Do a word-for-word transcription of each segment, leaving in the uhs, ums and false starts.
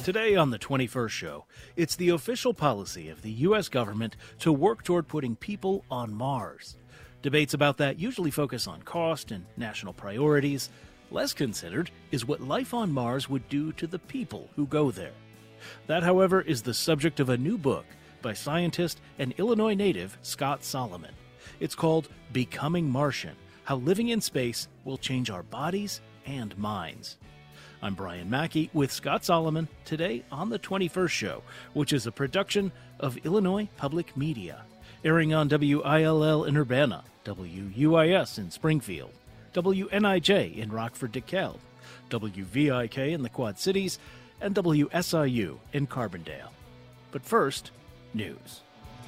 Today on the twenty-first Show, it's the official policy of the U S government to work toward putting people on Mars. Debates about that usually focus on cost and national priorities. Less considered is what life on Mars would do to the people who go there. That, however, is the subject of a new book by scientist and Illinois native Scott Solomon. It's called Becoming Martian: How Living in Space Will Change Our Bodies and Minds. I'm Brian Mackey with Scott Solomon today on the twenty-first Show, which is a production of Illinois Public Media, airing on W I L L in Urbana, W U I S in Springfield, W N I J in Rockford-DeKalb, W V I K in the Quad Cities, and W S I U in Carbondale. But first, news.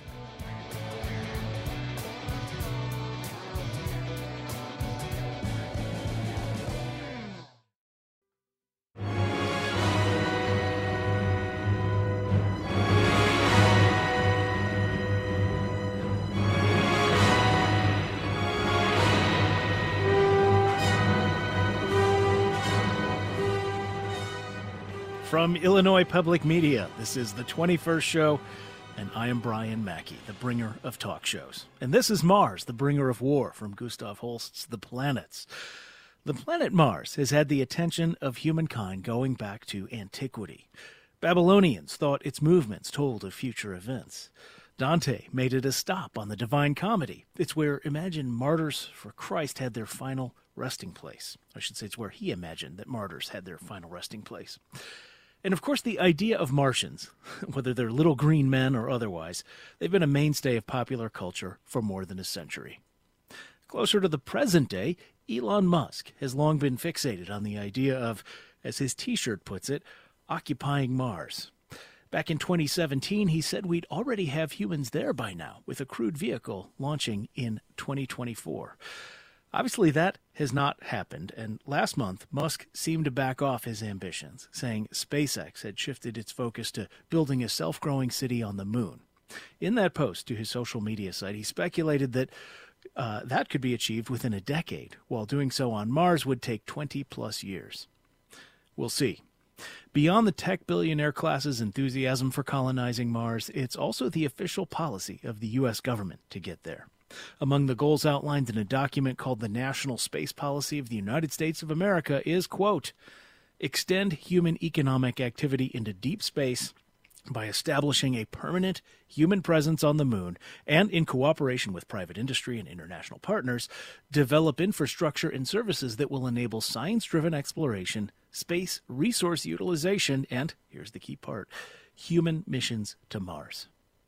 From Illinois Public Media, this is the twenty-first Show, and I am Brian Mackey, the bringer of talk shows. And this is Mars, the bringer of war, from Gustav Holst's The Planets. The planet Mars has had the attention of humankind going back to antiquity. Babylonians thought its movements told of future events. Dante made it a stop on the Divine Comedy. It's where imagined martyrs for Christ had their final resting place. I should say it's where he imagined that martyrs had their final resting place. And of course, the idea of Martians, whether they're little green men or otherwise, they've been a mainstay of popular culture for more than a century. Closer to the present day, Elon Musk has long been fixated on the idea of, as his T-shirt puts it, occupying Mars. Back in twenty seventeen, he said we'd already have humans there by now, with a crewed vehicle launching in twenty twenty-four. Obviously, that has not happened, and last month, Musk seemed to back off his ambitions, saying SpaceX had shifted its focus to building a self-growing city on the moon. In that post to his social media site, he speculated that uh, that could be achieved within a decade, while doing so on Mars would take twenty-plus years. We'll see. Beyond the tech billionaire class's enthusiasm for colonizing Mars, it's also the official policy of the U S government to get there. Among the goals outlined in a document called the National Space Policy of the United States of America is, quote, extend human economic activity into deep space by establishing a permanent human presence on the moon and, in cooperation with private industry and international partners, develop infrastructure and services that will enable science-driven exploration, space resource utilization, and, here's the key part, human missions to Mars.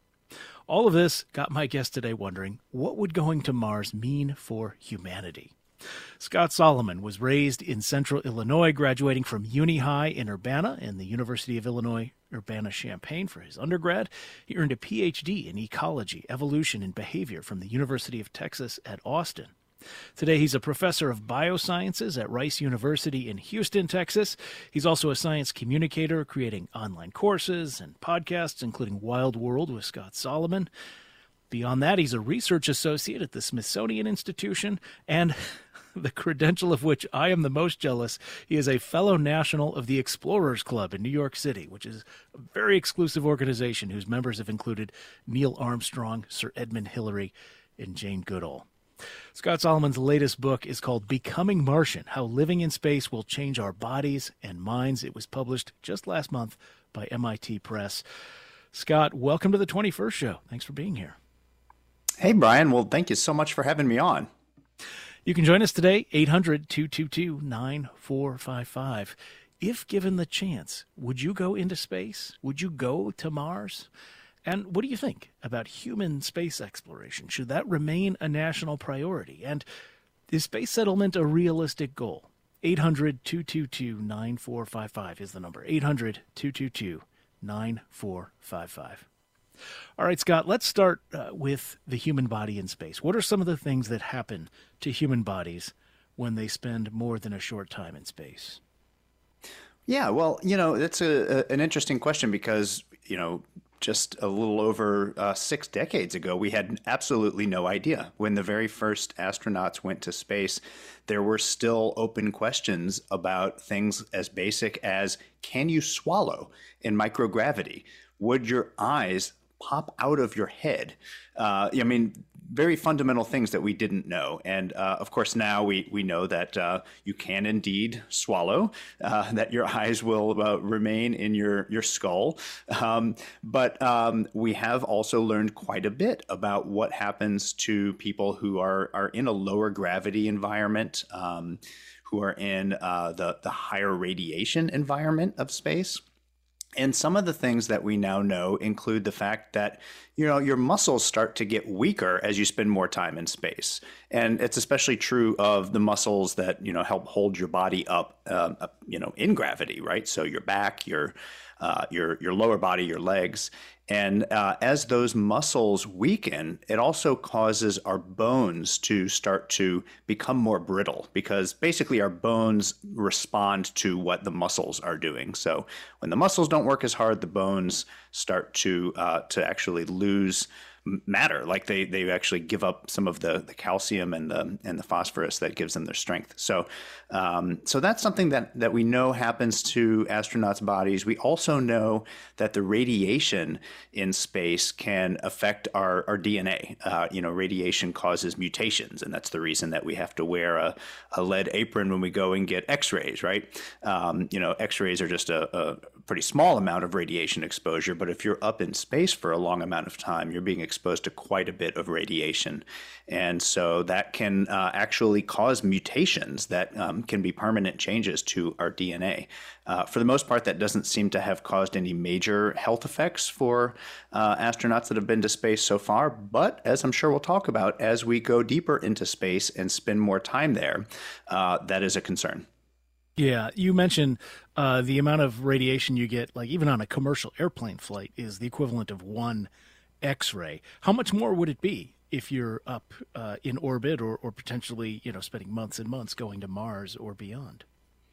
All of this got my guest today wondering, what would going to Mars mean for humanity? Scott Solomon was raised in central Illinois, graduating from Uni High in Urbana and the University of Illinois Urbana-Champaign for his undergrad. He earned a P H D in ecology, evolution, and behavior from the University of Texas at Austin. Today, he's a professor of biosciences at Rice University in Houston, Texas. He's also a science communicator, creating online courses and podcasts, including Wild World with Scott Solomon. Beyond that, he's a research associate at the Smithsonian Institution, and the credential of which I am the most jealous, he is a fellow national of the Explorers Club in New York City, which is a very exclusive organization whose members have included Neil Armstrong, Sir Edmund Hillary, and Jane Goodall. Scott Solomon's latest book is called Becoming Martian: How Living in Space Will Change Our Bodies and Minds. It was published just last month by M I T Press. Scott, welcome to the twenty-first Show. Thanks for being here. Hey, Brian. Well, thank you so much for having me on. You can join us today, eight hundred, two two two, nine four five five. If given the chance, would you go into space? Would you go to Mars? And what do you think about human space exploration? Should that remain a national priority? And is space settlement a realistic goal? eight hundred, two two two, nine four five five is the number. eight hundred, two two two, nine four five five. All right, Scott, let's start uh, with the human body in space. What are some of the things that happen to human bodies when they spend more than a short time in space? Yeah, well, you know, that's a, a, an interesting question because, you know, just a little over uh, six decades ago, we had absolutely no idea. When the very first astronauts went to space, there were still open questions about things as basic as, can you swallow in microgravity? Would your eyes pop out of your head? Uh, I mean, very fundamental things that we didn't know. And uh, of course, now we, we know that uh, you can indeed swallow, uh, that your eyes will uh, remain in your, your skull. Um, but um, we have also learned quite a bit about what happens to people who are, are in a lower gravity environment, um, who are in uh, the, the higher radiation environment of space. And some of the things that we now know include the fact that, you know, your muscles start to get weaker as you spend more time in space. And it's especially true of the muscles that, you know, help hold your body up, uh, up you know, in gravity, right? So your back, your uh, your your lower body, your legs. And uh, as those muscles weaken, it also causes our bones to start to become more brittle, because basically our bones respond to what the muscles are doing. So when the muscles don't work as hard, the bones start to uh, to actually lose matter, like they they actually give up some of the the calcium and the and the phosphorus that gives them their strength. So um, so that's something that that we know happens to astronauts' bodies. We also know that the radiation in space can affect our our D N A. Uh, you know, radiation causes mutations, and that's the reason that we have to wear a, a lead apron when we go and get X-rays, right? Um, you know, X-rays are just a, a pretty small amount of radiation exposure, but if you're up in space for a long amount of time, you're being exposed to quite a bit of radiation. And so that can uh, actually cause mutations that um, can be permanent changes to our D N A. Uh, for the most part, that doesn't seem to have caused any major health effects for uh, astronauts that have been to space so far. But as I'm sure we'll talk about, as we go deeper into space and spend more time there, uh, that is a concern. Yeah, you mentioned uh, the amount of radiation you get, like even on a commercial airplane flight, is the equivalent of one X-ray. How much more would it be if you're up uh, in orbit, or, or potentially, you know, spending months and months going to Mars or beyond?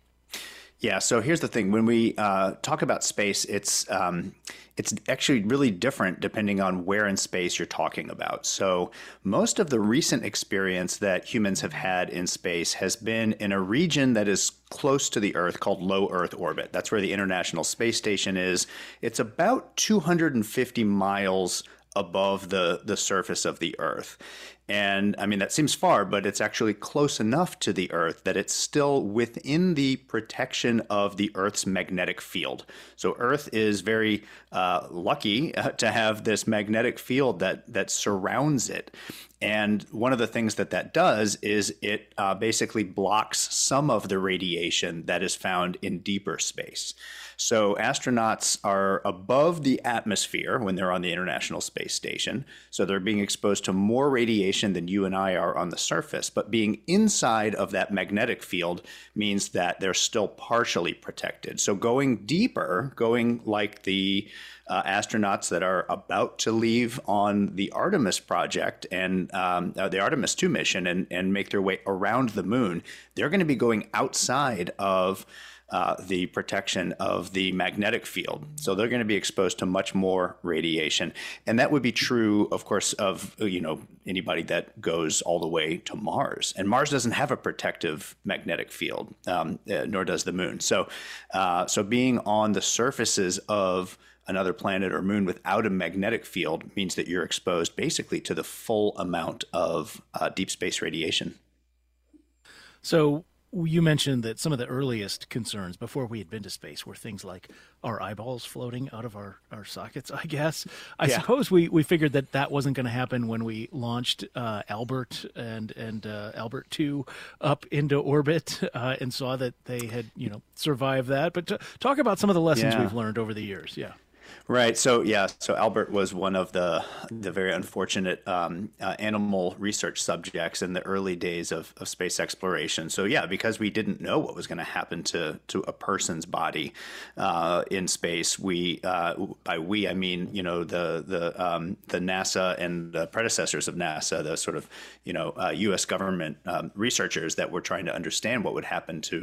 Yeah, so here's the thing. When we uh, talk about space, it's um, it's actually really different depending on where in space you're talking about. So most of the recent experience that humans have had in space has been in a region that is close to the Earth called low Earth orbit. That's where the International Space Station is. It's about two hundred fifty miles above the, the surface of the Earth. And I mean, that seems far, but it's actually close enough to the Earth that it's still within the protection of the Earth's magnetic field. So Earth is very uh, lucky uh, to have this magnetic field that that surrounds it. And one of the things that that does is it uh, basically blocks some of the radiation that is found in deeper space. So astronauts are above the atmosphere when they're on the International Space Station. So they're being exposed to more radiation than you and I are on the surface. But being inside of that magnetic field means that they're still partially protected. So going deeper, going like the uh, astronauts that are about to leave on the Artemis project and um, uh, the Artemis two mission and, and make their way around the moon, they're going to be going outside of Uh, the protection of the magnetic field. So they're going to be exposed to much more radiation. And that would be true, of course, of, you know, anybody that goes all the way to Mars. And Mars doesn't have a protective magnetic field, um, uh, nor does the moon. So, uh, so being on the surfaces of another planet or moon without a magnetic field means that you're exposed basically to the full amount of uh, deep space radiation. So you mentioned that some of the earliest concerns before we had been to space were things like our eyeballs floating out of our, our sockets, I guess. I yeah. suppose we, we figured that that wasn't going to happen when we launched uh, Albert and and uh, Albert two up into orbit uh, and saw that they had, you know, survived that. But t- talk about some of the lessons yeah. we've learned over the years. Yeah. Right. So, yeah, so Albert was one of the the very unfortunate um, uh, animal research subjects in the early days of, of space exploration. So, yeah, because we didn't know what was going to happen to to a person's body uh, in space, we uh, by we, I mean, you know, the the um, the NASA and the predecessors of NASA, the sort of, you know, uh, U S government um, researchers that were trying to understand what would happen to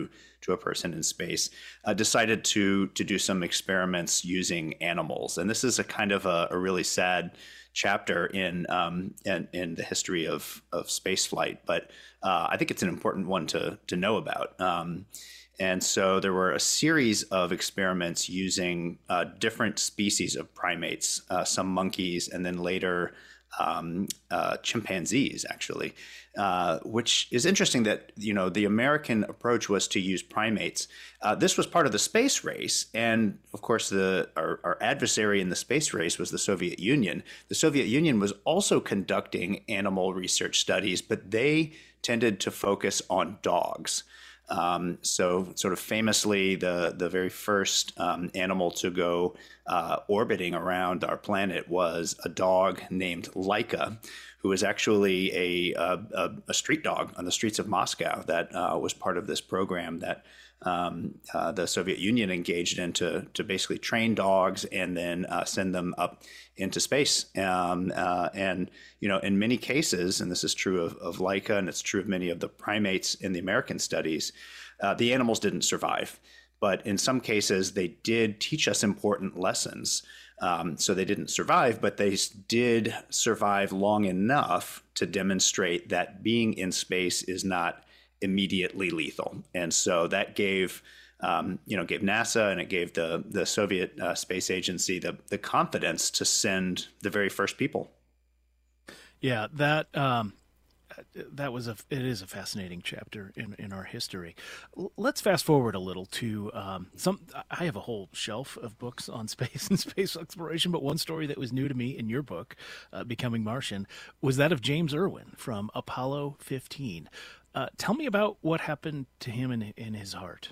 to a person in space, uh, decided to to do some experiments using animals. And this is a kind of a, a really sad chapter in um, in, in the history of of space flight, but uh, I think it's an important one to to know about. Um, and so there were a series of experiments using uh, different species of primates, uh, some monkeys, and then later um, uh, chimpanzees, actually, uh, which is interesting that, you know, the American approach was to use primates. Uh, this was part of the space race. And of course, the our, our adversary in the space race was the Soviet Union. The Soviet Union was also conducting animal research studies, but they tended to focus on dogs. Um, so sort of famously, the, the very first um, animal to go uh, orbiting around our planet was a dog named Laika, who was actually a, a, a street dog on the streets of Moscow that uh, was part of this program that um, uh, the Soviet Union engaged in to, to basically train dogs and then uh, send them up into space. Um, uh, and, you know, in many cases, and this is true of, of Laika, and it's true of many of the primates in the American studies, uh, the animals didn't survive. But in some cases, they did teach us important lessons. Um, so they didn't survive, but they did survive long enough to demonstrate that being in space is not immediately lethal. And so that gave, um, you know, gave NASA and it gave the the Soviet uh, Space Agency the the confidence to send the very first people. Yeah, that um, that was a it is a fascinating chapter in, in our history. L- let's fast forward a little to um, some. I have a whole shelf of books on space and space exploration, but one story that was new to me in your book, uh, Becoming Martian, was that of James Irwin from Apollo fifteen. Uh, tell me about what happened to him in in his heart.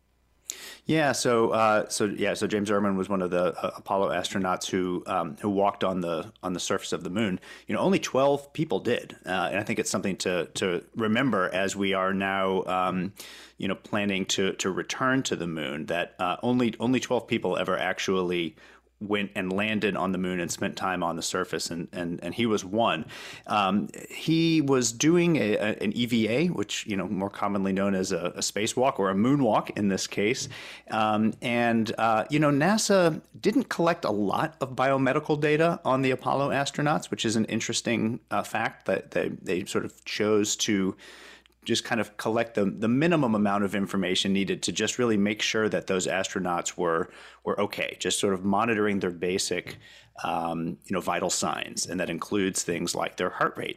Yeah, so uh, so yeah, so James Irwin was one of the uh, Apollo astronauts who um, who walked on the on the surface of the moon. You know, only twelve people did, uh, and I think it's something to to remember as we are now, um, you know, planning to to return to the moon. That uh, only only twelve people ever actually went and landed on the moon and spent time on the surface, and and, and he was one. Um, he was doing a, a, an E V A, which, you know, more commonly known as a, a spacewalk or a moonwalk in this case. Um, and, uh, you know, NASA didn't collect a lot of biomedical data on the Apollo astronauts, which is an interesting uh, fact that they, they sort of chose to just kind of collect the, the minimum amount of information needed to just really make sure that those astronauts were were okay, just sort of monitoring their basic, um, you know, vital signs. And that includes things like their heart rate.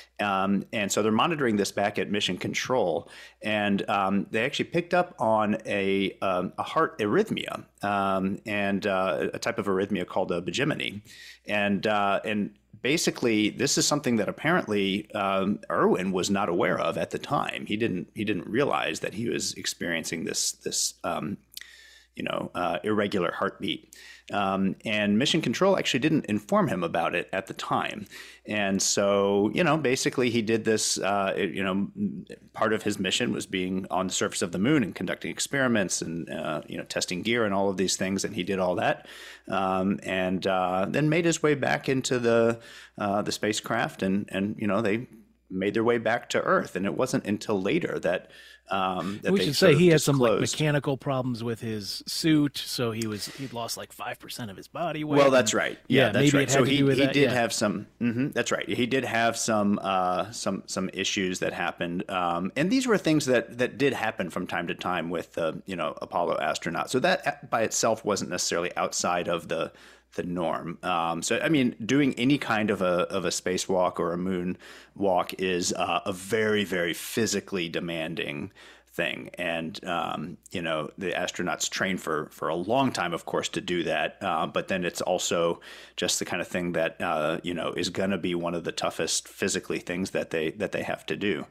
Um, and so they're monitoring this back at Mission Control. And um, they actually picked up on a, um, a heart arrhythmia um, and uh, a type of arrhythmia called a bigeminy. And, uh, and basically, this is something that apparently um, Irwin was not aware of at the time. He didn't he didn't realize that he was experiencing this this um, you know uh, irregular heartbeat. Um, and Mission Control actually didn't inform him about it at the time. And so, you know, basically he did this, uh, it, you know, part of his mission was being on the surface of the moon and conducting experiments and, uh, you know, testing gear and all of these things. And he did all that. Um, and uh, then made his way back into the uh, the spacecraft and, and, you know, they made their way back to Earth. And it wasn't until later that Um, that we they should say he had disclosed. some like mechanical problems with his suit, so he was he'd lost like five percent of his body weight. Well, that's right. Yeah, yeah that's maybe right. It had so to he do with he that. did yeah. have some. Mm-hmm, that's right. He did have some uh, some some issues that happened, um, and these were things that that did happen from time to time with the uh, you know Apollo astronauts. So that by itself wasn't necessarily outside of the the norm. Um, so, I mean, doing any kind of a of a spacewalk or a moon walk is uh, a very, very physically demanding thing. And, um, you know, the astronauts train for, for a long time, of course, to do that. Uh, but then it's also just the kind of thing that, uh, you know, is going to be one of the toughest physically things that they that they have to do.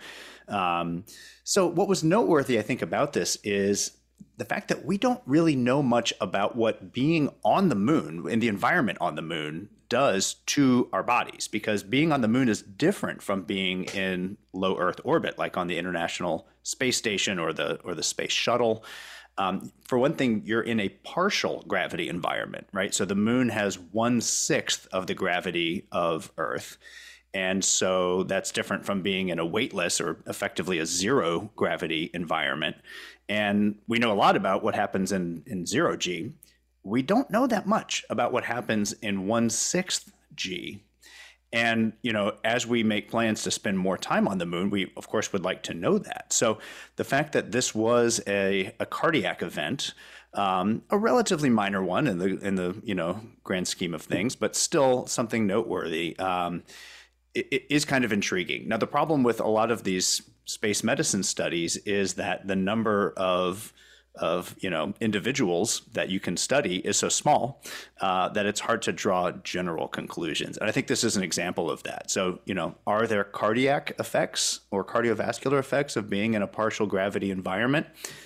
Um, so what was noteworthy, I think, about this is the fact that we don't really know much about what being on the moon, in the environment on the moon, does to our bodies, because being on the moon is different from being in low Earth orbit, like on the International Space Station or the or the Space Shuttle. Um, for one thing, you're in a partial gravity environment, right? So the moon has one sixth of the gravity of Earth. And so that's different from being in a weightless or effectively a zero gravity environment. And we know a lot about what happens in, in zero G. We don't know that much about what happens in one sixth G. And, you know, as we make plans to spend more time on the moon, we, of course, would like to know that. So the fact that this was a, a cardiac event, um, a relatively minor one in the, in the, you know, grand scheme of things, but still something noteworthy, um, it, it is kind of intriguing. Now, the problem with a lot of these space medicine studies is that the number of of you know individuals that you can study is so small uh, that it's hard to draw general conclusions. And I think this is an example of that. So, you know, are there cardiac effects or cardiovascular effects of being in a partial gravity environment?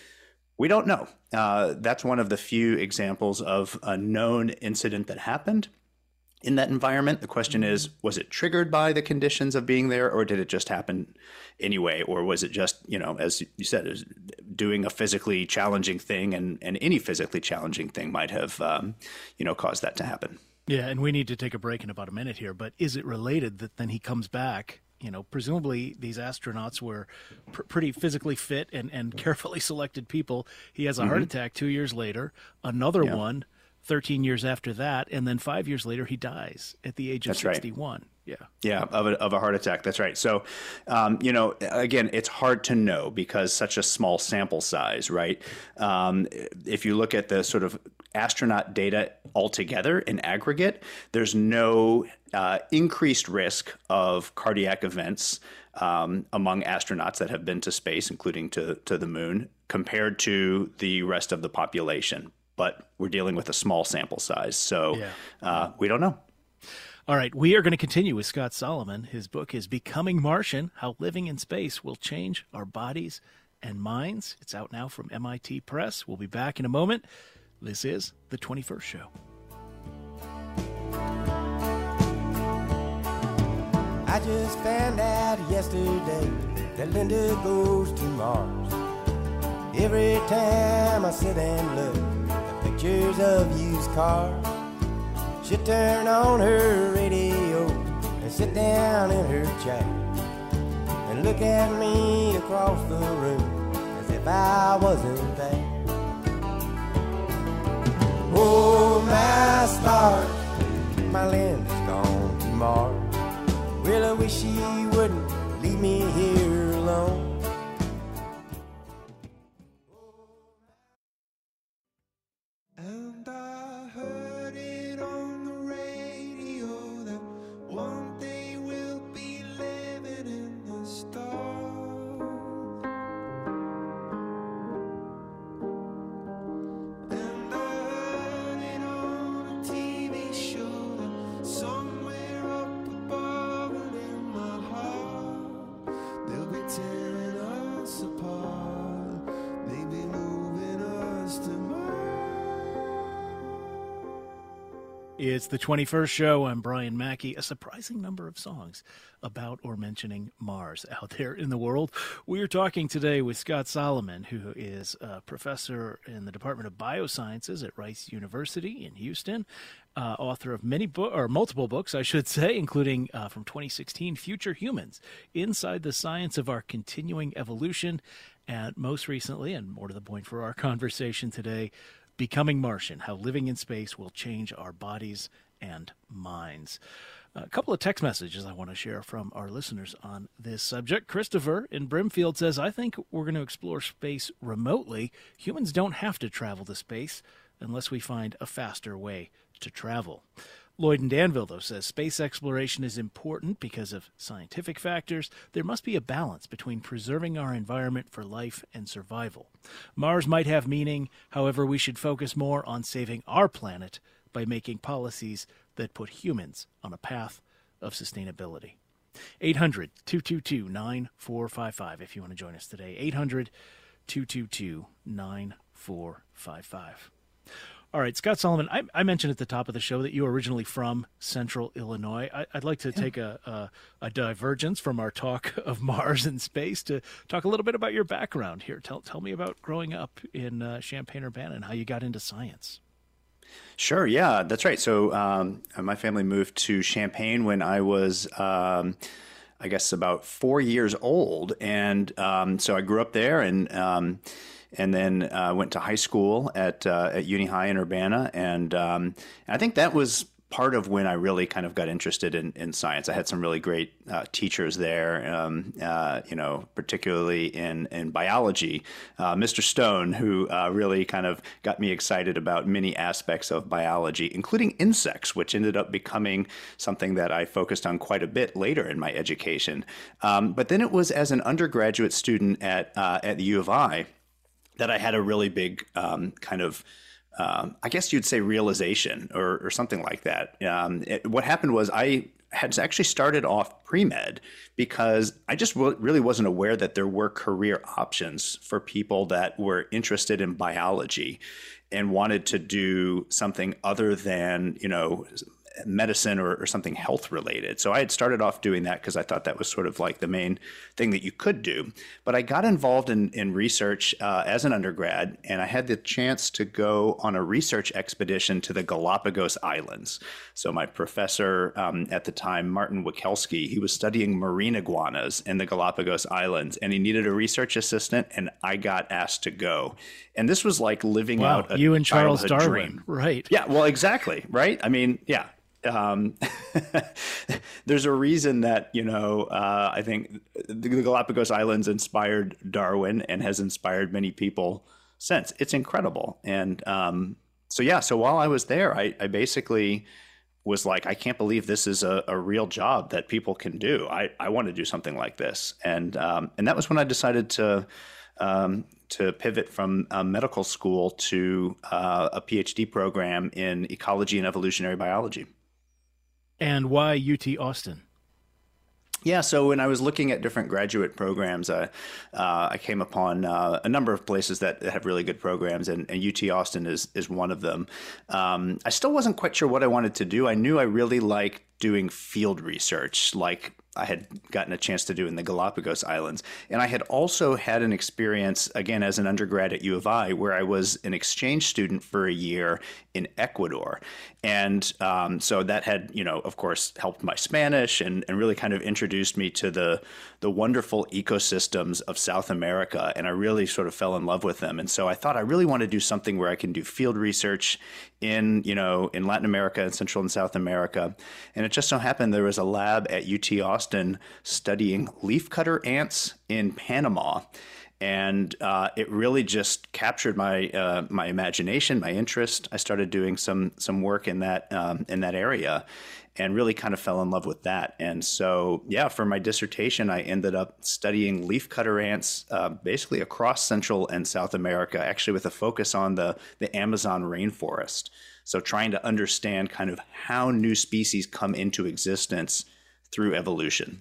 We don't know. Uh, that's one of the few examples of a known incident that happened in that environment. The question is, was it triggered by the conditions of being there, or did it just happen anyway? Or was it just, you know, as you said, is doing a physically challenging thing, and, and any physically challenging thing might have, um, you know, caused that to happen. Yeah, and we need to take a break in about a minute here, but is it related that then he comes back? You know, presumably these astronauts were pr- pretty physically fit and, and carefully selected people. He has a mm-hmm. heart attack two years later, another yeah. one thirteen years after that, and then five years later he dies at the age of That's sixty-one. Right. Yeah. Yeah, of a, of a heart attack. That's right. So, um, you know, again, it's hard to know because such a small sample size, right? Um, if you look at the sort of astronaut data altogether in aggregate, there's no uh, increased risk of cardiac events um, among astronauts that have been to space, including to, to the moon, compared to the rest of the population. But we're dealing with a small sample size, so yeah. uh, we don't know. All right, we are going to continue with Scott Solomon. His book is Becoming Martian, How Living in Space Will Change Our Bodies and Minds. It's out now from M I T Press. We'll be back in a moment. This is The twenty-first Show. I just found out yesterday that Linda goes to Mars. Every time I sit and look at pictures of used cars, she'll turn on her radio and sit down in her chair and look at me across the room as if I wasn't there. Oh, my stars, my Linda's gone to Mars. Well, I wish she wouldn't leave me here alone. And I heard it on the radio that one day we'll be living in the stars. And I heard it on a T V show that somewhere up above and in my heart they'll be tearing us apart, maybe moving us to Mars. It's the twenty-first Show. I'm Brian Mackey. A surprising number of songs about or mentioning Mars out there in the world. We are talking today with Scott Solomon, who is a professor in the Department of Biosciences at Rice University in Houston, uh, author of many bo- or multiple books, I should say, including uh, from twenty sixteen, Future Humans, Inside the Science of Our Continuing Evolution, and most recently, and more to the point for our conversation today, Becoming Martian, How Living in Space Will Change Our Bodies and Minds. A couple of text messages I want to share from our listeners on this subject. Christopher in Brimfield says, I think we're going to explore space remotely. Humans don't have to travel to space unless we find a faster way to travel. Lloyd in Danville, though, says space exploration is important because of scientific factors. There must be a balance between preserving our environment for life and survival. Mars might have meaning, however, we should focus more on saving our planet by making policies that put humans on a path of sustainability. eight hundred, two two two, nine four five five if you want to join us today. eight hundred, two two two, nine four five five. All right, Scott Solomon, I, I mentioned at the top of the show that you were originally from Central Illinois. I, I'd like to yeah. take a, a, a divergence from our talk of Mars and space to talk a little bit about your background here. Tell tell me about growing up in uh, Champaign-Urbana and how you got into science. Sure. Yeah, that's right. So um, my family moved to Champaign when I was, um, I guess, about four years old, and um, so I grew up there, and um, and then uh, went to high school at uh, at Uni High in Urbana, and um, I think that was part of when I really kind of got interested in, in science. I had some really great uh, teachers there, um, uh, you know, particularly in, in biology. Uh, Mister Stone, who uh, really kind of got me excited about many aspects of biology, including insects, which ended up becoming something that I focused on quite a bit later in my education. Um, but then it was as an undergraduate student at, uh, at the U of I that I had a really big um, kind of Um, I guess you'd say realization or, or something like that. Um, it, what happened was I had actually started off pre-med because I just w- really wasn't aware that there were career options for people that were interested in biology and wanted to do something other than, you know, medicine or, or something health related. So I had started off doing that because I thought that was sort of like the main thing that you could do. But I got involved in, in research uh, as an undergrad, and I had the chance to go on a research expedition to the Galapagos Islands. So my professor um, at the time, Martin Wikelski, he was studying marine iguanas in the Galapagos Islands, and he needed a research assistant, and I got asked to go. And this was like living Wow, out a you and Charles childhood Darwin, dream. right? Yeah, well, exactly, right? I mean, yeah. Um, there's a reason that, you know, uh, I think the Galapagos Islands inspired Darwin and has inspired many people since. It's incredible. And um, so, yeah, so while I was there, I, I basically was like, I can't believe this is a, a real job that people can do. I, I want to do something like this. And um, and that was when I decided to um, to pivot from uh, medical school to uh, a PhD program in ecology and evolutionary biology. And why U T Austin? Yeah, so when I was looking at different graduate programs, uh, uh, I came upon uh, a number of places that have really good programs, and, and U T Austin is is one of them. Um, I still wasn't quite sure what I wanted to do. I knew I really liked doing field research, like I had gotten a chance to do in the Galapagos Islands. And I had also had an experience, again, as an undergrad at U of I, where I was an exchange student for a year in Ecuador. And um, so that had, you know, of course, helped my Spanish and, and really kind of introduced me to the, the wonderful ecosystems of South America. And I really sort of fell in love with them. And so I thought I really want to do something where I can do field research in, you know, in Latin America and Central and South America. And it just so happened there was a lab at U T Austin studying leafcutter ants in Panama. And uh, it really just captured my uh, my imagination, my interest. I started doing some some work in that um, in that area, and really kind of fell in love with that. And so, yeah, for my dissertation, I ended up studying leafcutter ants uh, basically across Central and South America, actually with a focus on the the Amazon rainforest. So trying to understand kind of how new species come into existence through evolution.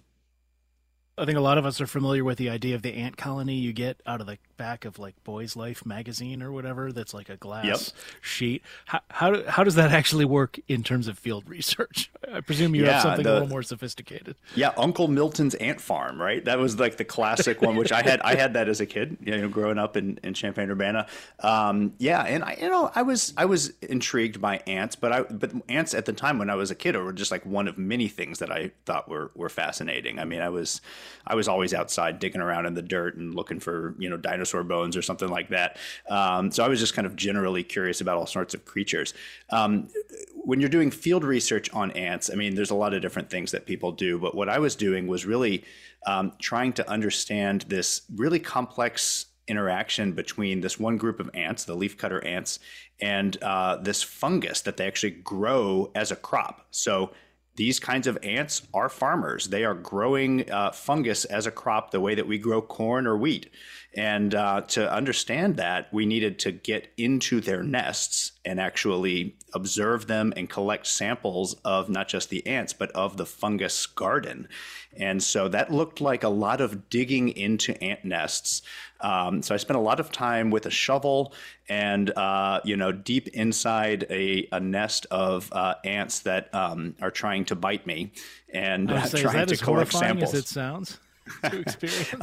I think a lot of us are familiar with the idea of the ant colony you get out of the back of like Boy's Life magazine or whatever. That's like a glass Yep. sheet. How how, do, how does that actually work in terms of field research? I presume you Yeah, have something the- a little more sophisticated. Yeah, Uncle Milton's Ant Farm, right? That was like the classic one, which I had. I had that as a kid, you know, growing up in, in Champaign Urbana. Um, yeah, and I, you know, I was I was intrigued by ants, but I but ants at the time when I was a kid were just like one of many things that I thought were were fascinating. I mean, I was I was always outside digging around in the dirt and looking for, you know, dinosaur bones or something like that. Um, so I was just kind of generally curious about all sorts of creatures. Um, when you're doing field research on ants, I mean, there's a lot of different things that people do, but what I was doing was really um, trying to understand this really complex interaction between this one group of ants, the leafcutter ants, and uh, this fungus that they actually grow as a crop. So these kinds of ants are farmers. They are growing uh, fungus as a crop the way that we grow corn or wheat. And uh, to understand that, we needed to get into their nests and actually observe them and collect samples of not just the ants, but of the fungus garden. And so that looked like a lot of digging into ant nests. Um, so I spent a lot of time with a shovel and, uh, you know, deep inside a, a nest of uh, ants that um, are trying to bite me and I uh, would say, is trying that to as collect horrifying samples. as it sounds to experience? Um,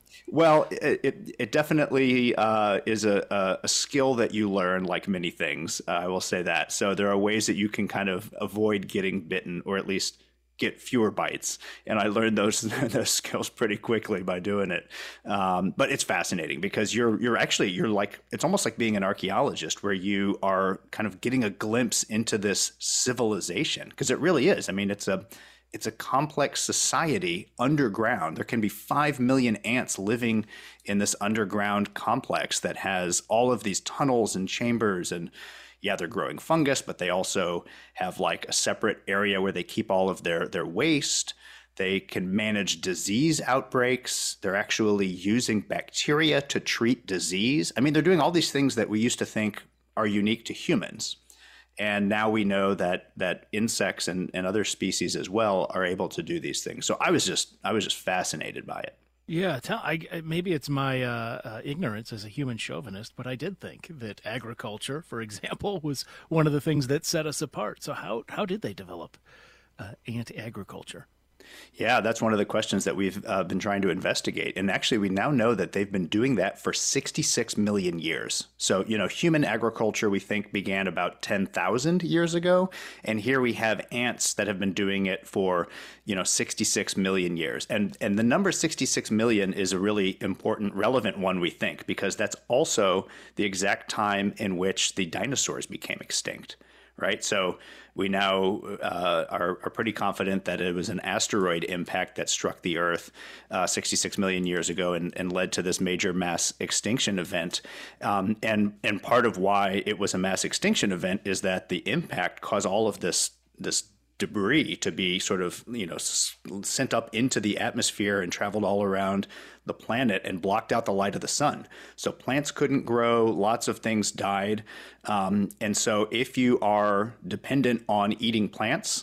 Well, it it, it definitely uh, is a, a, a skill that you learn, like many things. Uh, I will say that. So there are ways that you can kind of avoid getting bitten, or at least get fewer bites. And I learned those those skills pretty quickly by doing it. Um, but it's fascinating because you're you're actually you're like it's almost like being an archaeologist, where you are kind of getting a glimpse into this civilization, because it really is. I mean, it's a It's a complex society underground. There can be five million ants living in this underground complex that has all of these tunnels and chambers. And yeah, they're growing fungus, but they also have like a separate area where they keep all of their, their waste. They can manage disease outbreaks. They're actually using bacteria to treat disease. I mean, they're doing all these things that we used to think are unique to humans. And now we know that that insects and, and other species as well are able to do these things. So I was just I was just fascinated by it. Yeah, tell, I, maybe it's my uh, uh, ignorance as a human chauvinist, but I did think that agriculture, for example, was one of the things that set us apart. So how how did they develop uh, ant agriculture? Yeah, that's one of the questions that we've uh, been trying to investigate. And actually, we now know that they've been doing that for sixty-six million years. So, you know, human agriculture, we think, began about ten thousand years ago. And here we have ants that have been doing it for, you know, sixty-six million years. And, and the number sixty-six million is a really important, relevant one, we think, because that's also the exact time in which the dinosaurs became extinct. Right. So we now uh, are, are pretty confident that it was an asteroid impact that struck the Earth uh, sixty-six million years ago and, and led to this major mass extinction event. Um, and and part of why it was a mass extinction event is that the impact caused all of this this debris to be sort of, you know, sent up into the atmosphere and traveled all around the planet and blocked out the light of the sun. So plants couldn't grow, lots of things died. Um, and so if you are dependent on eating plants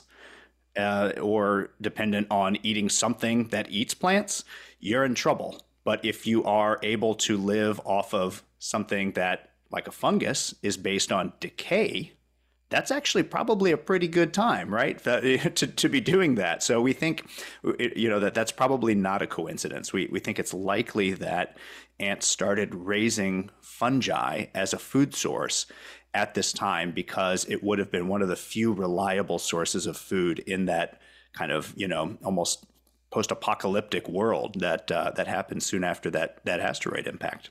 uh, or dependent on eating something that eats plants, you're in trouble. But if you are able to live off of something that, like a fungus, is based on decay, that's actually probably a pretty good time, right, to, to be doing that. So we think, you know, that that's probably not a coincidence. We, we think it's likely that ants started raising fungi as a food source at this time because it would have been one of the few reliable sources of food in that kind of, you know, almost post-apocalyptic world that uh, that happened soon after that, that asteroid impact.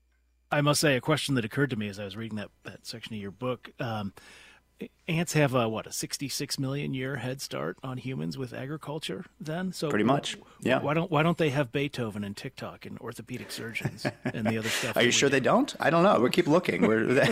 I must say, a question that occurred to me as I was reading that, that section of your book, um, ants have a, what, a sixty-six million year head start on humans with agriculture then? So pretty much, yeah. Why don't why don't they have Beethoven and TikTok and orthopedic surgeons and the other stuff? Are you sure do? They don't? I don't know. We keep looking. We're,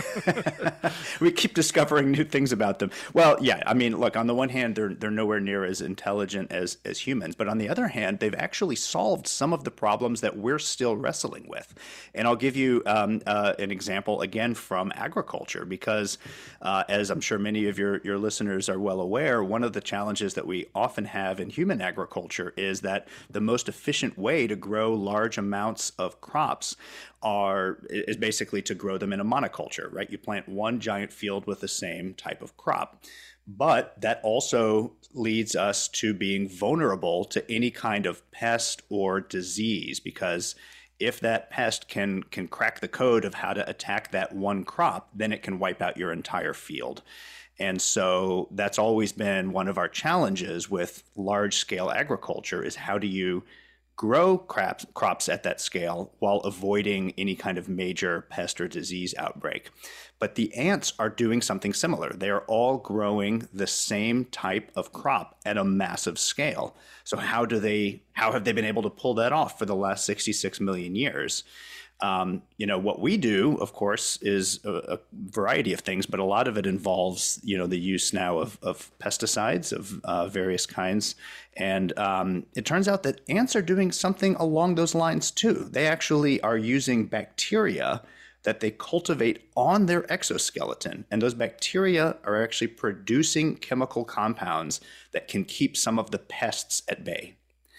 we keep discovering new things about them. Well, yeah. I mean, look, on the one hand, they're they're nowhere near as intelligent as as humans, but on the other hand, they've actually solved some of the problems that we're still wrestling with. And I'll give you um, uh, an example again from agriculture, because uh, as I'm sure many of your, your listeners are well aware, one of the challenges that we often have in human agriculture is that the most efficient way to grow large amounts of crops are is basically to grow them in a monoculture, right? You plant one giant field with the same type of crop. But that also leads us to being vulnerable to any kind of pest or disease, because if that pest can can crack the code of how to attack that one crop, then it can wipe out your entire field. And so that's always been one of our challenges with large-scale agriculture, is how do you grow crops, crops at that scale while avoiding any kind of major pest or disease outbreak. But the ants are doing something similar. They are all growing the same type of crop at a massive scale. So how do they, how have they been able to pull that off for the last sixty-six million years? Um, you know, what we do, of course, is a, a variety of things, but a lot of it involves, you know, the use now of, of pesticides of uh, various kinds. And um, it turns out that ants are doing something along those lines, too. They actually are using bacteria that they cultivate on their exoskeleton. And those bacteria are actually producing chemical compounds that can keep some of the pests at bay.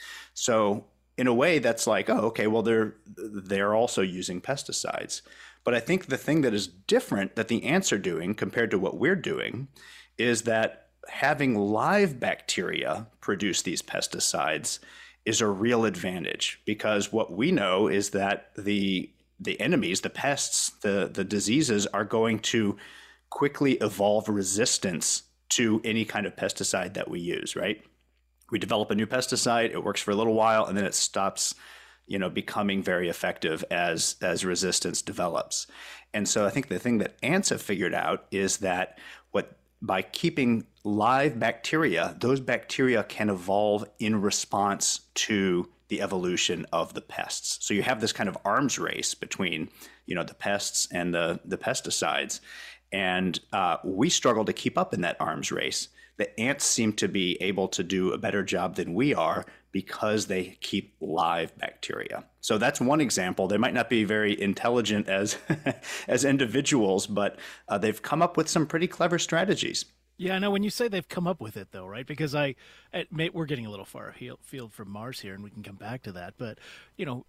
So in a way, that's like, oh, okay, well, they're they're also using pesticides. But I think the thing that is different that the ants are doing compared to what we're doing is that having live bacteria produce these pesticides is a real advantage, because what we know is that the the enemies, the pests, the the diseases are going to quickly evolve resistance to any kind of pesticide that we use, right? We develop a new pesticide, it works for a little while, and then it stops, you know, becoming very effective as as resistance develops. And so I think the thing that ants have figured out is that what by keeping live bacteria, those bacteria can evolve in response to the evolution of the pests. So you have this kind of arms race between, you know, the pests and the, the pesticides. And uh, we struggle to keep up in that arms race. The ants seem to be able to do a better job than we are because they keep live bacteria. So that's one example. They might not be very intelligent as as individuals, but uh, they've come up with some pretty clever strategies. Yeah, I know when you say they've come up with it, though, right? Because I, it may, we're getting a little far afield from Mars here, and we can come back to that. But, you know,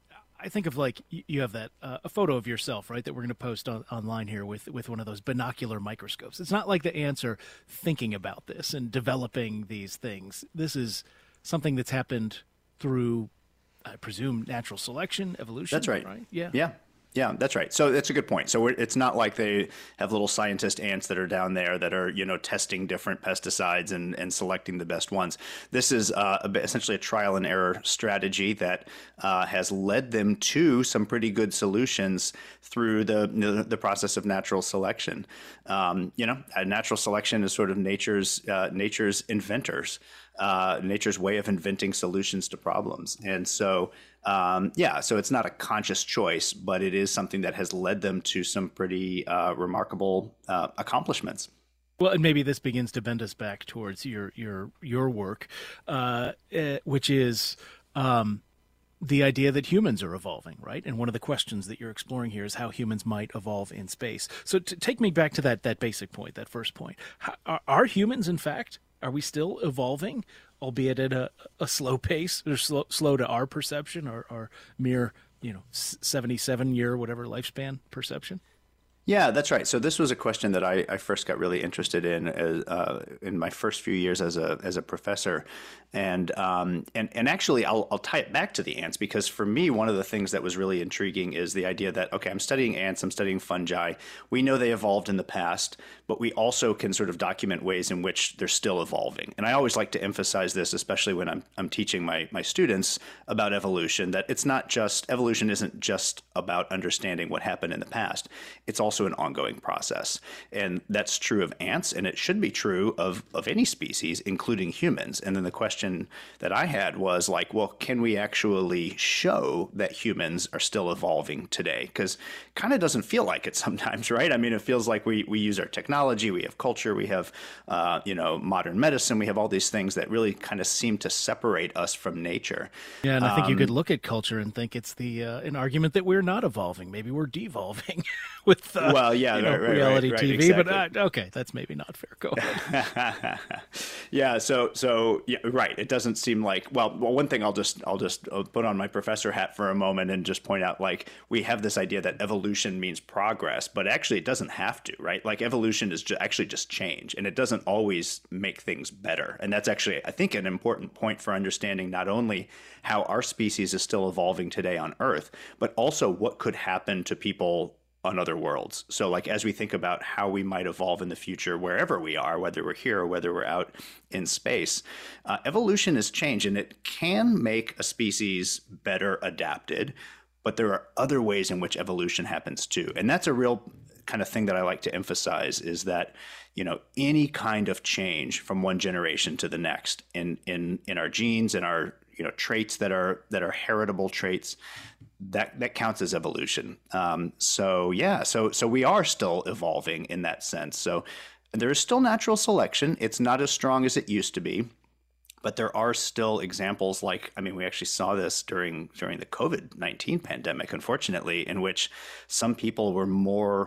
I think of like you have that uh, a photo of yourself, right, that we're going to post on, online here with, with one of those binocular microscopes. It's not like the ants are thinking about this and developing these things. This is something that's happened through, I presume, natural selection, evolution. That's right. Right? Yeah. Yeah. Yeah, that's right. So that's a good point. So we're, it's not like they have little scientist ants that are down there that are, you know, testing different pesticides and, and selecting the best ones. This is uh, a, essentially a trial and error strategy that uh, has led them to some pretty good solutions through the the, the process of natural selection. Um, you know, uh, natural selection is sort of nature's uh, nature's inventors. Uh, nature's way of inventing solutions to problems. And so, um, yeah, so it's not a conscious choice, but it is something that has led them to some pretty uh, remarkable uh, accomplishments. Well, and maybe this begins to bend us back towards your your your work, uh, uh, which is um, the idea that humans are evolving, right? And one of the questions that you're exploring here is how humans might evolve in space. So to take me back to that that basic point, that first point. How, are, are humans, in fact, are we still evolving, albeit at a, a slow pace, or slow, slow to our perception, or, or mere, you know, seventy-seven year, whatever lifespan perception? Yeah, that's right. So this was a question that I, I first got really interested in uh, in my first few years as a as a professor, and um, and and actually I'll I'll tie it back to the ants, because for me one of the things that was really intriguing is the idea that, okay, I'm studying ants, I'm studying fungi. We know they evolved in the past, but we also can sort of document ways in which they're still evolving. And I always like to emphasize this, especially when I'm I'm teaching my my students about evolution, that it's not just evolution isn't just about understanding what happened in the past. It's also an ongoing process. And that's true of ants, and it should be true of, of any species, including humans. And then the question that I had was like, well, can we actually show that humans are still evolving today? Because kind of doesn't feel like it sometimes, right? I mean, it feels like we, we use our technology, we have culture, we have, uh, you know, modern medicine, we have all these things that really kind of seem to separate us from nature. Yeah, and I think um, you could look at culture and think it's the uh, an argument that we're not evolving. Maybe we're devolving with uh, well, yeah, you know, right, right, reality right, T V. exactly. But uh, okay, that's maybe not fair. Go ahead. yeah, so so yeah, right. It doesn't seem like well. Well, one thing I'll just I'll just I'll put on my professor hat for a moment and just point out, like, we have this idea that evolution means progress, but actually it doesn't have to, right? Like evolution is ju- actually just change, and it doesn't always make things better. And that's actually, I think, an important point for understanding not only how our species is still evolving today on Earth, but also what could happen to people on other worlds. So like as we think about how we might evolve in the future, wherever we are, whether we're here or whether we're out in space, uh, evolution is change, and it can make a species better adapted, but there are other ways in which evolution happens too. And that's a real kind of thing that I like to emphasize, is that, you know, any kind of change from one generation to the next in in in our genes and our, you know, traits that are that are heritable traits, that that counts as evolution. Um, so yeah, so so we are still evolving in that sense. So there is still natural selection. It's not as strong as it used to be, but there are still examples like, I mean, we actually saw this during during the COVID nineteen pandemic, unfortunately, in which some people were more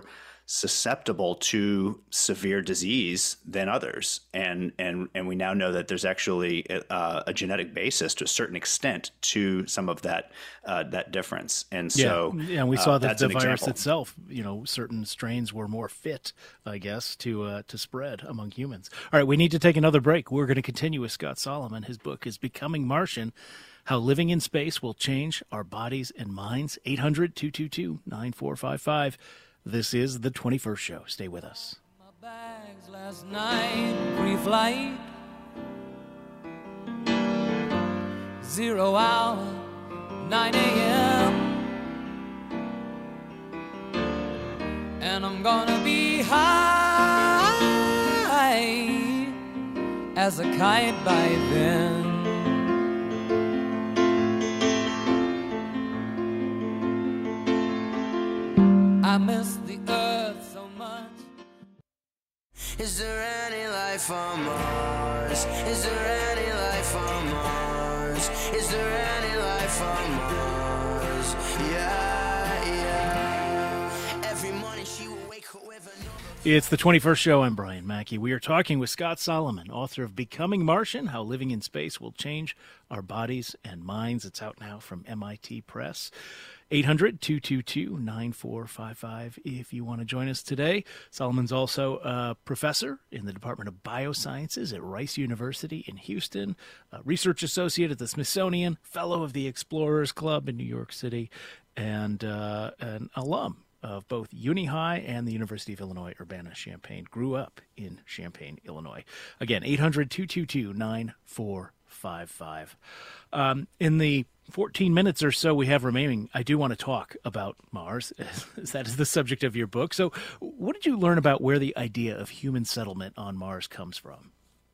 susceptible to severe disease than others. And and and we now know that there's actually a, a genetic basis to a certain extent to some of that uh, that difference. And so yeah, and we saw uh, that that's the an virus example. itself, you know, certain strains were more fit, I guess, to uh, to spread among humans. All right, we need to take another break. We're going to continue with Scott Solomon. His book is Becoming Martian: How Living in Space Will Change Our Bodies and Minds. eight hundred, two two two, nine four five five. This is the twenty-first Show. Stay with us. My bags last night, pre-flight, zero hour, nine a.m. And I'm gonna be high as a kite by then. I miss the earth so much. Is there any life on Mars? Is there any life on Mars? Is there any life on Mars? Yeah, yeah. Every morning she will wake up with another. It's the twenty-first Show. I'm Brian Mackey. We are talking with Scott Solomon, author of Becoming Martian: How Living in Space Will Change Our Bodies and Minds. It's out now from M I T Press. eight hundred, two two two, nine four five five if you want to join us today. Solomon's also a professor in the Department of Biosciences at Rice University in Houston, a research associate at the Smithsonian, fellow of the Explorers Club in New York City, and uh, an alum of both Uni High and the University of Illinois Urbana-Champaign. Grew up in Champaign, Illinois. Again, eight hundred, two two two, nine four five five. Um, in the fourteen minutes or so we have remaining, I do want to talk about Mars, as that is the subject of your book. So what did you learn about where the idea of human settlement on Mars comes from?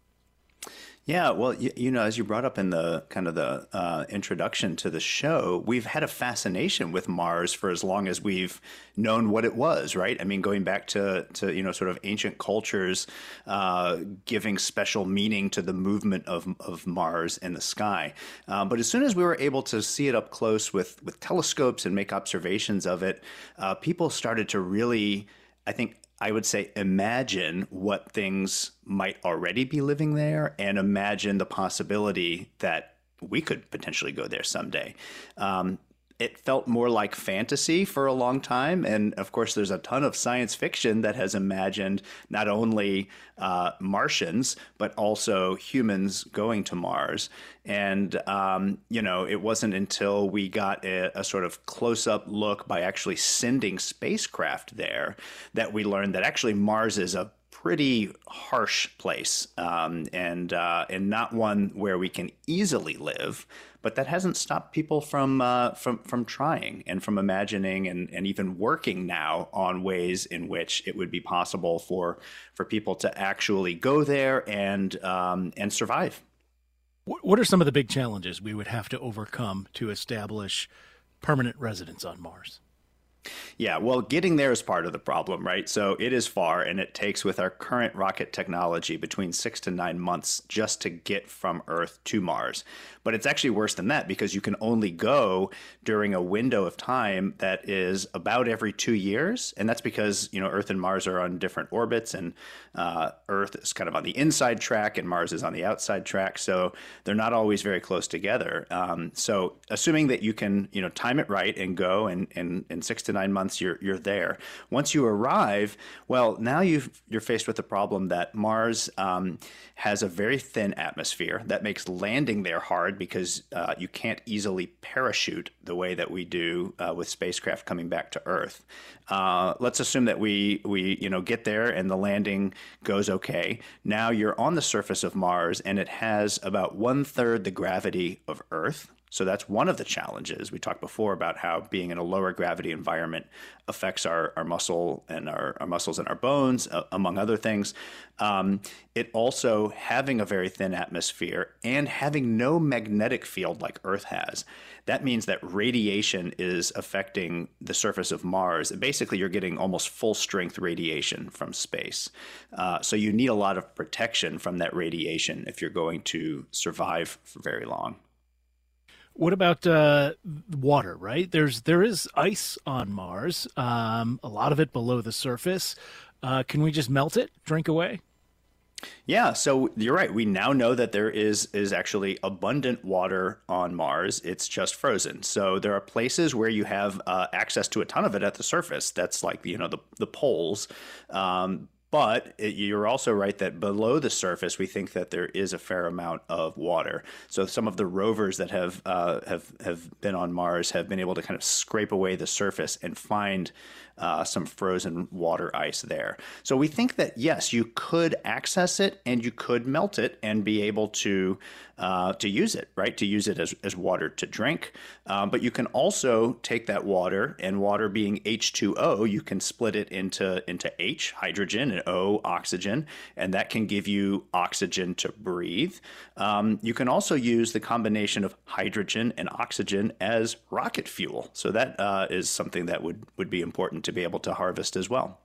Yeah, well, you, you know, as you brought up in the kind of the uh, introduction to the show, we've had a fascination with Mars for as long as we've known what it was, right? I mean, going back to, to you know, sort of ancient cultures uh, giving special meaning to the movement of, of Mars in the sky. Uh, but as soon as we were able to see it up close with, with telescopes and make observations of it, uh, people started to really, I think, I would say, imagine what things might already be living there and imagine the possibility that we could potentially go there someday. Um, it felt more like fantasy for a long time. And of course, there's a ton of science fiction that has imagined not only uh, Martians, but also humans going to Mars. And, um, you know, it wasn't until we got a, a sort of close-up look by actually sending spacecraft there that we learned that actually Mars is a pretty harsh place, um, and uh, and not one where we can easily live. But that hasn't stopped people from uh, from from trying and from imagining and, and even working now on ways in which it would be possible for for people to actually go there and um, and survive. What are some of the big challenges we would have to overcome to establish permanent residence on Mars? Yeah, well, getting there is part of the problem, right? So it is far, and it takes, with our current rocket technology, between six to nine months just to get from Earth to Mars. But it's actually worse than that because you can only go during a window of time that is about every two years. And that's because, you know, Earth and Mars are on different orbits, and uh, Earth is kind of on the inside track and Mars is on the outside track. So they're not always very close together. Um, so assuming that you can, you know, time it right and go, and in, in six to nine months you're you're there. Once you arrive, well, now you've, you're faced with the problem that Mars um, has a very thin atmosphere that makes landing there hard because uh, you can't easily parachute the way that we do uh, with spacecraft coming back to Earth. Uh, let's assume that we we you know get there and the landing goes okay. Now you're on the surface of Mars and it has about one third the gravity of Earth. So that's one of the challenges. We talked before about how being in a lower gravity environment affects our, our muscle and our, our muscles and our bones, uh, among other things. Um, it also having a very thin atmosphere and having no magnetic field like Earth has. That means that radiation is affecting the surface of Mars. Basically, you're getting almost full strength radiation from space. Uh, so you need a lot of protection from that radiation if you're going to survive for very long. What about uh, water, right? There's there is ice on Mars, um, a lot of it below the surface. Uh, can we just melt it, drink away? Yeah, so you're right. We now know that there is is actually abundant water on Mars. It's just frozen. So there are places where you have uh, access to a ton of it at the surface. That's like, you know, the the poles. Um, But it, you're also right that below the surface, we think that there is a fair amount of water. So some of the rovers that have uh, have have been on Mars have been able to kind of scrape away the surface and find uh, some frozen water ice there. So we think that, yes, you could access it and you could melt it and be able to uh, to use it, right? To use it as, as water to drink. Um, but you can also take that water, and water being H two O, you can split it into, into H, hydrogen, and O, oxygen, and that can give you oxygen to breathe. Um, you can also use the combination of hydrogen and oxygen as rocket fuel. So that uh, is something that would, would be important to be able to harvest as well.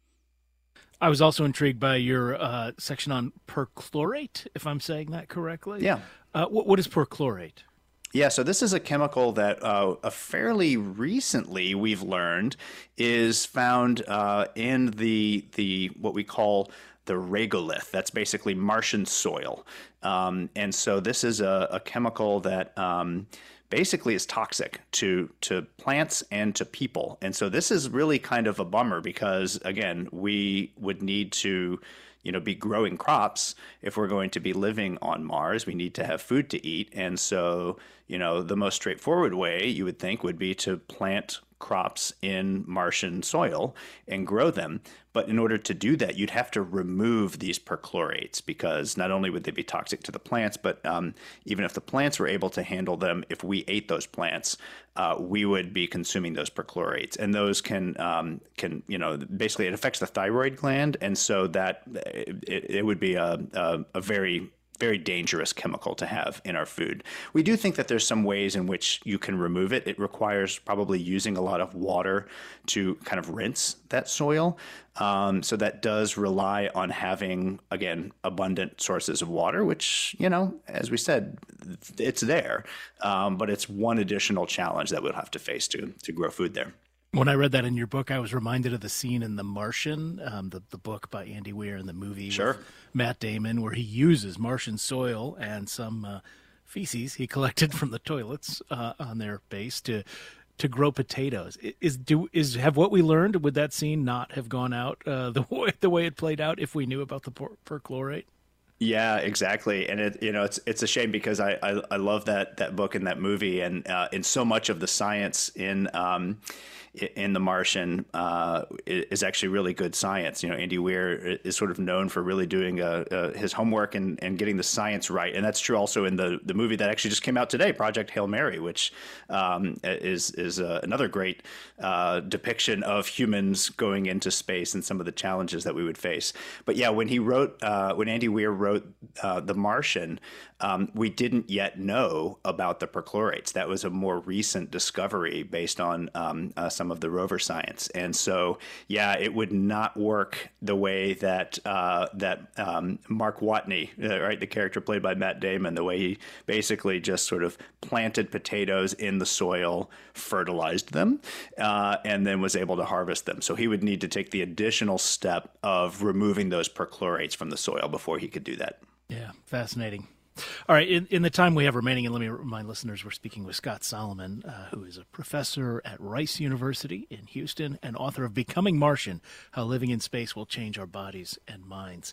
I was also intrigued by your uh, section on perchlorate, if I'm saying that correctly. Yeah. Uh, what, what is perchlorate? Yeah, so this is a chemical that uh, a fairly recently we've learned is found uh, in the the what we call the regolith. That's basically Martian soil, um, and so this is a, a chemical that um, basically is toxic to to plants and to people. And so this is really kind of a bummer because, again, we would need to, you know, be growing crops if we're going to be living on Mars. We need to have food to eat. And so, you know, the most straightforward way you would think would be to plant crops in Martian soil and grow them. But in order to do that, you'd have to remove these perchlorates because not only would they be toxic to the plants, but um, even if the plants were able to handle them, if we ate those plants, uh, we would be consuming those perchlorates. And those can, um, can you know, basically it affects the thyroid gland. And so that it, it would be a, a, a very very dangerous chemical to have in our food. We do think that there's some ways in which you can remove it. It requires probably using a lot of water to kind of rinse that soil. Um, so that does rely on having, again, abundant sources of water, which, you know, as we said, it's there. Um, but it's one additional challenge that we'll have to face to, to grow food there. When I read that in your book, I was reminded of the scene in The Martian, um, the, the book by Andy Weir and the movie Sure. with Matt Damon, where he uses Martian soil and some uh, feces he collected from the toilets uh, on their base to to grow potatoes. Is do is have what we learned, would that scene not have gone out uh, the way the way it played out if we knew about the per- perchlorate? Yeah, exactly. And it, you know, it's, it's a shame because I, I, I love that, that book and that movie and, uh, in so much of the science in, um, in The Martian, uh, is actually really good science. You know, Andy Weir is sort of known for really doing, uh, uh, his homework and, and getting the science right. And that's true also in the, the movie that actually just came out today, Project Hail Mary, which, um, is, is, uh, another great, uh, depiction of humans going into space and some of the challenges that we would face. But yeah, when he wrote, uh, when Andy Weir wrote wrote uh, The Martian, um, we didn't yet know about the perchlorates. That was a more recent discovery based on um, uh, some of the rover science. And so, yeah, it would not work the way that uh, that um, Mark Watney, uh, right, the character played by Matt Damon, the way he basically just sort of planted potatoes in the soil, fertilized them, uh, and then was able to harvest them. So he would need to take the additional step of removing those perchlorates from the soil before he could do that. Yeah, fascinating. All right, in, in the time we have remaining, and let me remind listeners, we're speaking with Scott Solomon, uh, who is a professor at Rice University in Houston and author of Becoming Martian, How Living in Space Will Change Our Bodies and Minds.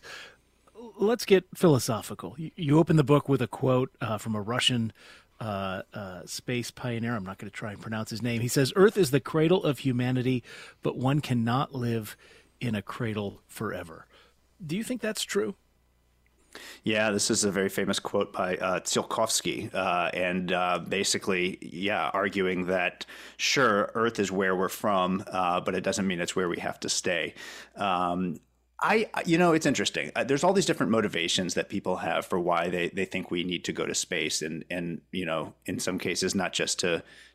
Let's get philosophical. You, you open the book with a quote uh, from a Russian uh, uh, space pioneer. I'm not going to try and pronounce his name. He says, "Earth is the cradle of humanity, but one cannot live in a cradle forever." Do you think that's true? Yeah, this is a very famous quote by uh, Tsiolkovsky, uh, and uh, basically, yeah, arguing that, sure, Earth is where we're from, uh, but it doesn't mean it's where we have to stay. Um, I, you know, it's interesting. Uh, there's all these different motivations that people have for why they, they think we need to go to space, and and you know, in some cases, not just to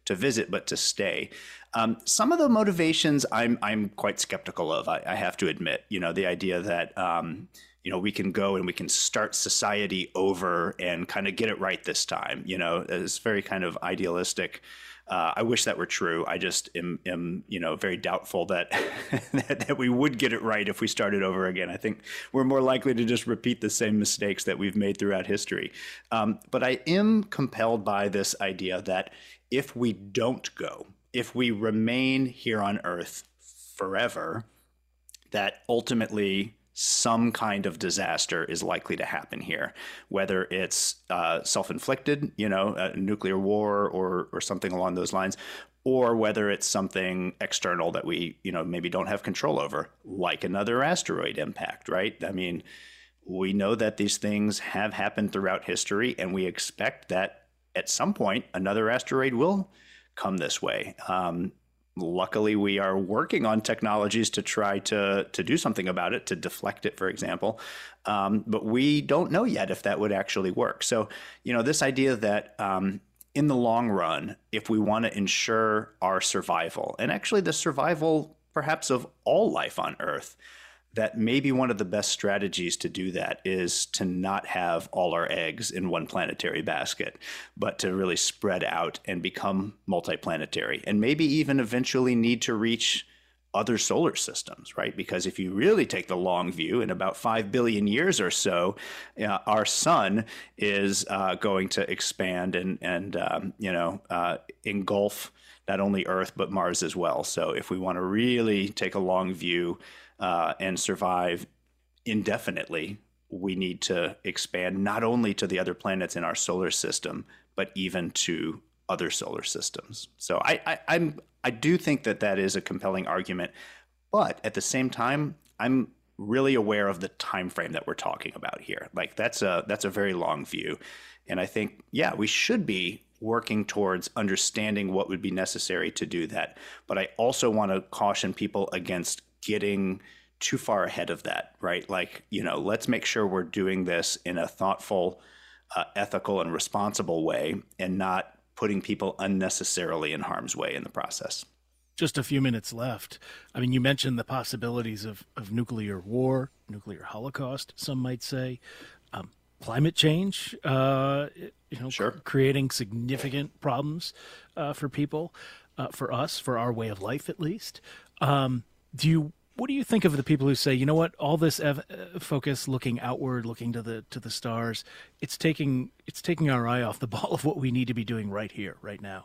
to visit, but to stay. Um, some of the motivations I'm I'm quite skeptical of. I, I have to admit, you know, the idea that um, you know we can go and we can start society over and kind of get it right this time. You know, it's very kind of idealistic. Uh, I wish that were true. I just am, am you know, very doubtful that, that that we would get it right if we started over again. I think we're more likely to just repeat the same mistakes that we've made throughout history. Um, but I am compelled by this idea that if we don't go, if we remain here on Earth forever, that ultimately some kind of disaster is likely to happen here, whether it's uh, self-inflicted, you know, a nuclear war or or something along those lines, or whether it's something external that we, you know, maybe don't have control over, like another asteroid impact, right? I mean, we know that these things have happened throughout history, and we expect that at some point another asteroid will come this way. Um, Luckily, we are working on technologies to try to to do something about it, to deflect it, for example. Um, but we don't know yet if that would actually work. So, you know, this idea that um, in the long run, if we want to ensure our survival, and actually the survival perhaps of all life on Earth, that maybe one of the best strategies to do that is to not have all our eggs in one planetary basket, but to really spread out and become multiplanetary, and maybe even eventually need to reach other solar systems, right? Because if you really take the long view, in about five billion years or so, uh, our sun is uh, going to expand and, and um, you know, uh, engulf not only Earth, but Mars as well. So if we want to really take a long view, Uh, and survive indefinitely, we need to expand not only to the other planets in our solar system, but even to other solar systems. So I, I, I'm I do think that that is a compelling argument, but at the same time, I'm really aware of the time frame that we're talking about here. Like that's a that's a very long view, and I think yeah, we should be working towards understanding what would be necessary to do that. But I also want to caution people against getting too far ahead of that, right? Like, you know, let's make sure we're doing this in a thoughtful, uh, ethical, and responsible way, and not putting people unnecessarily in harm's way in the process. Just a few minutes left. I mean, you mentioned the possibilities of, of nuclear war, nuclear holocaust, some might say, um, climate change, uh, you know, Sure. c- creating significant problems uh, for people, uh, for us, for our way of life, at least. Um, Do you? What do you think of the people who say, you know what, all this ev- uh, focus, looking outward, looking to the to the stars, it's taking it's taking our eye off the ball of what we need to be doing right here, right now?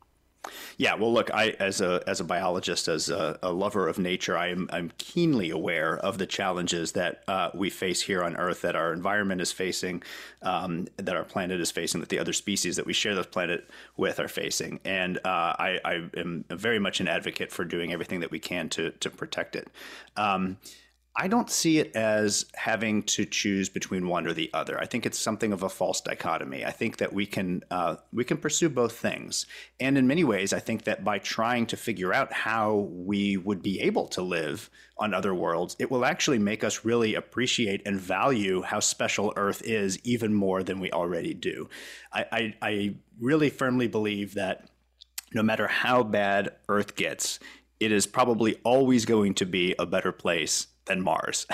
Yeah, well, look, I as a as a biologist, as a, a lover of nature, I am I'm keenly aware of the challenges that uh, we face here on Earth, that our environment is facing, um, that our planet is facing, that the other species that we share this planet with are facing, and uh, I, I am very much an advocate for doing everything that we can to to protect it. Um, I don't see it as having to choose between one or the other. I think it's something of a false dichotomy. I think that we can uh, we can pursue both things. And in many ways, I think that by trying to figure out how we would be able to live on other worlds, it will actually make us really appreciate and value how special Earth is even more than we already do. I, I, I really firmly believe that no matter how bad Earth gets, it is probably always going to be a better place than Mars.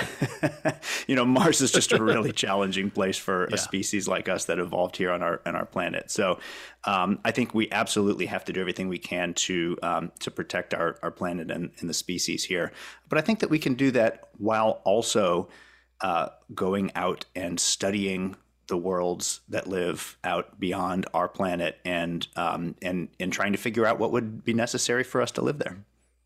You know, Mars is just a really challenging place for Yeah. a species like us that evolved here on our on our planet. So um, I think we absolutely have to do everything we can to um, to protect our, our planet and, and the species here. But I think that we can do that while also uh, going out and studying the worlds that live out beyond our planet, and um, and and trying to figure out what would be necessary for us to live there.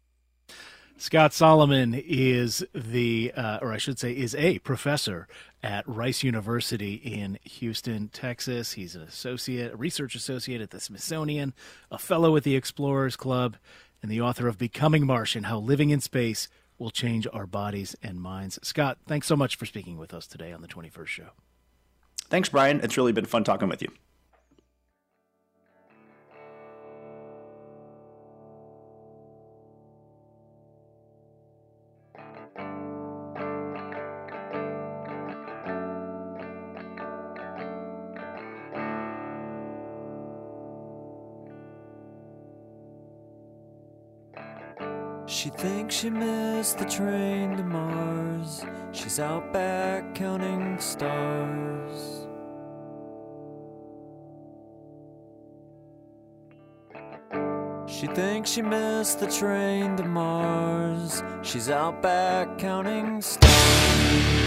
Scott Solomon is the, uh, or I should say, is a professor at Rice University in Houston, Texas. He's an associate, a research associate at the Smithsonian, a fellow at the Explorers Club, and the author of Becoming Martian: How Living in Space Will Change Our Bodies and Minds. Scott, thanks so much for speaking with us today on the twenty-first Show. Thanks, Brian. It's really been fun talking with you. She thinks she missed the train to Mars. She's out back counting stars. She thinks she missed the train to Mars. She's out back counting stars.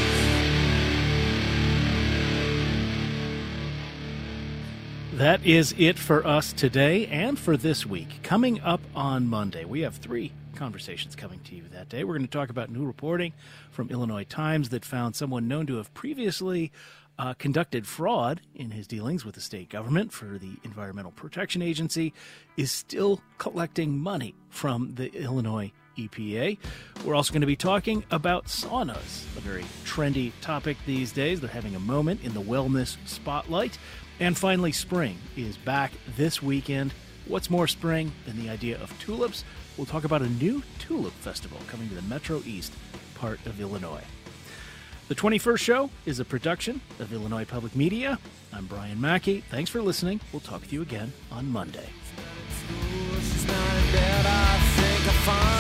That is it for us today and for this week. Coming up on Monday, we have three conversations coming to you that day. We're going to talk about new reporting from Illinois Times that found someone known to have previously uh, conducted fraud in his dealings with the state government for the Environmental Protection Agency is still collecting money from the Illinois E P A. We're also going to be talking about saunas, a very trendy topic these days. They're having a moment in the wellness spotlight. And finally, spring is back this weekend. What's more spring than the idea of tulips? We'll talk about a new tulip festival coming to the Metro East part of Illinois. The twenty-first Show is a production of Illinois Public Media. I'm Brian Mackey. Thanks for listening. We'll talk with you again on Monday. She's not in bed, I think I find